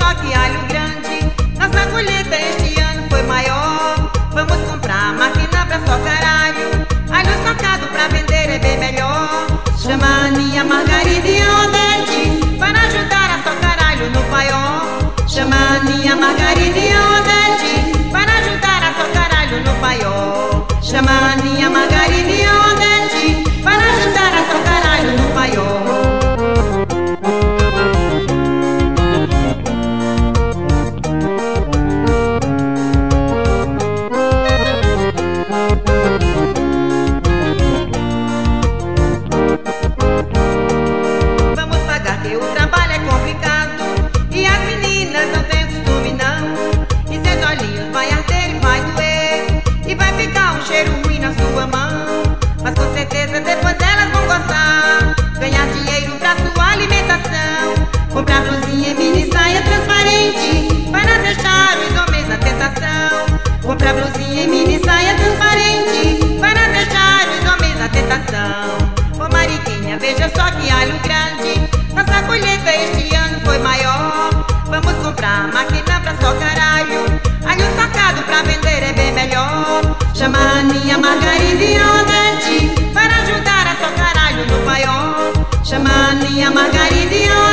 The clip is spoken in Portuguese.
só que alho grande. Nossa colheita este ano foi maior. Vamos comprar máquina pra socar alho. Alho socado pra vender é bem melhor. Chama a Aninha, Margarida e a Odete para ajudar a socar alho no paiol. Chama a Aninha, Margarida e a Odete para ajudar a socar alho no paiol. Chama a Aninha, Margarida e a Odete para ajudar a socar alho no paiol. Vamos pagar que o trabalho é complicado e as meninas não têm costume não. E seus olhinhos vai arder e vai doer e vai ficar um cheiro ruim na sua mão. Mas com certeza depois elas vão gostar. Ganhar dinheiro pra sua alimentação. Comprar blusinha e mini saia transparente para deixar os homens na tentação. Comprar blusinha e mini saia transparente para deixar os homens na tentação. Ô Mariquinha, veja só que alho grande. Nossa colheita este ano foi maior. Vamos comprar máquina pra socar alho. Alho socado pra vender é bem melhor. Chama a Aninha, Margarida e a Odete para ajudar a socar alho no paiol. Chama a Aninha, Margarida e a